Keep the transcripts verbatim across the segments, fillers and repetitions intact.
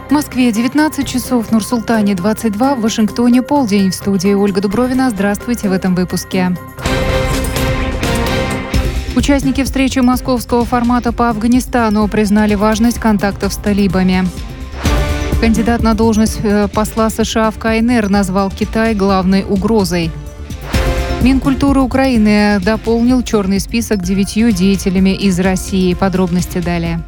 В Москве девятнадцать часов, в Нур-Султане двадцать два, в Вашингтоне полдень. В студии Ольга Дубровина. Здравствуйте в этом выпуске. Участники встречи московского формата по Афганистану признали важность контактов с талибами. Кандидат на должность посла США в КНР назвал Китай главной угрозой. Минкультуры Украины дополнил черный список девятью деятелями из России. Подробности далее.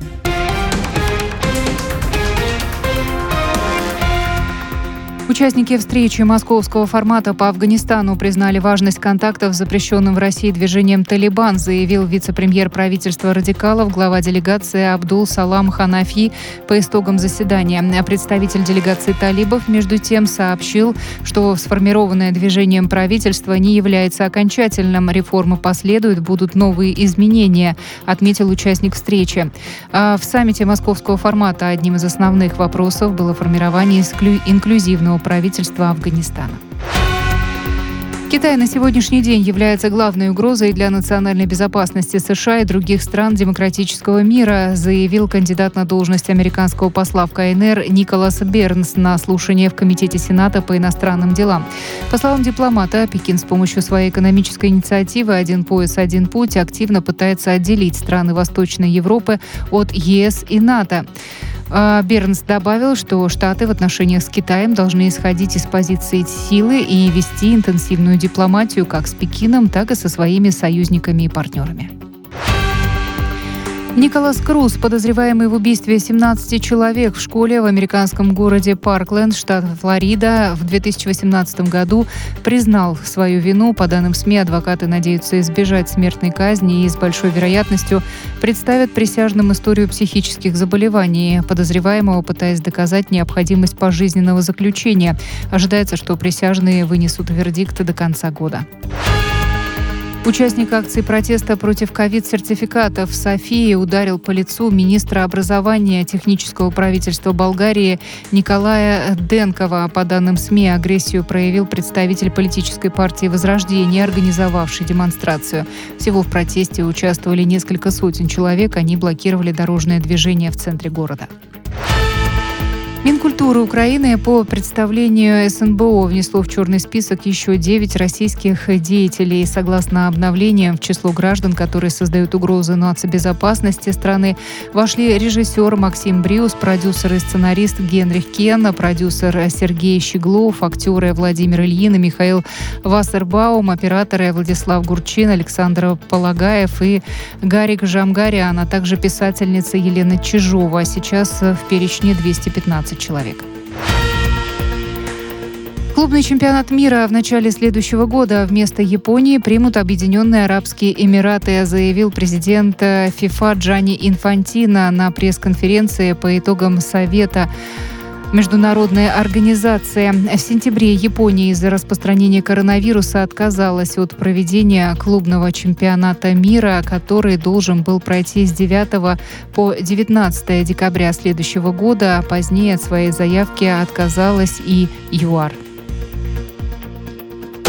Участники встречи московского формата по Афганистану признали важность контактов с запрещенным в России движением «Талибан», заявил вице-премьер правительства радикалов, глава делегации Абдул Салам Ханафи по итогам заседания. Представитель делегации талибов, между тем, сообщил, что сформированное движением правительство не является окончательным. Реформы последуют, будут новые изменения, отметил участник встречи. А в саммите московского формата одним из основных вопросов было формирование инклюзивного правительства Афганистана. Китай на сегодняшний день является главной угрозой для национальной безопасности США и других стран демократического мира, заявил кандидат на должность американского посла в КНР Николас Бернс на слушании в Комитете Сената по иностранным делам. По словам дипломата, Пекин с помощью своей экономической инициативы «Один пояс, один путь» активно пытается отделить страны Восточной Европы от ЕС и НАТО. Бернс добавил, что Штаты в отношениях с Китаем должны исходить из позиции силы и вести интенсивную дипломатию как с Пекином, так и со своими союзниками и партнерами. Николас Круз, подозреваемый в убийстве семнадцати человек в школе в американском городе Паркленд, штат Флорида, в две тысячи восемнадцатом году признал свою вину. По данным СМИ, адвокаты надеются избежать смертной казни и с большой вероятностью представят присяжным историю психических заболеваний подозреваемого, пытаясь доказать необходимость пожизненного заключения. Ожидается, что присяжные вынесут вердикт до конца года. Участник акции протеста против ковид-сертификатов в Софии ударил по лицу министра образования технического правительства Болгарии Николая Денкова. По данным СМИ, агрессию проявил представитель политической партии «Возрождение», организовавший демонстрацию. Всего в протесте участвовали несколько сотен человек. Они блокировали дорожное движение в центре города. Минкультуры Украины по представлению СНБО внесло в черный список еще девять российских деятелей. Согласно обновлениям, в число граждан, которые создают угрозу нацбезопасности страны, вошли режиссер Максим Бриус, продюсер и сценарист Генрих Кен, продюсер Сергей Щеглов, актеры Владимир Ильин и Михаил Вассербаум, операторы Владислав Гурчин, Александр Полагаев и Гарик Жамгарян, а также писательница Елена Чижова. Сейчас в перечне двести пятнадцать человек. Клубный чемпионат мира в начале следующего года вместо Японии примут Объединенные Арабские Эмираты, заявил президент ФИФА Джанни Инфантино на пресс-конференции по итогам Совета Международной организации. В сентябре Япония из-за распространения коронавируса отказалась от проведения клубного чемпионата мира, который должен был пройти с девятого по девятнадцатое декабря следующего года. Позднее от своей заявки отказалась и ЮАР.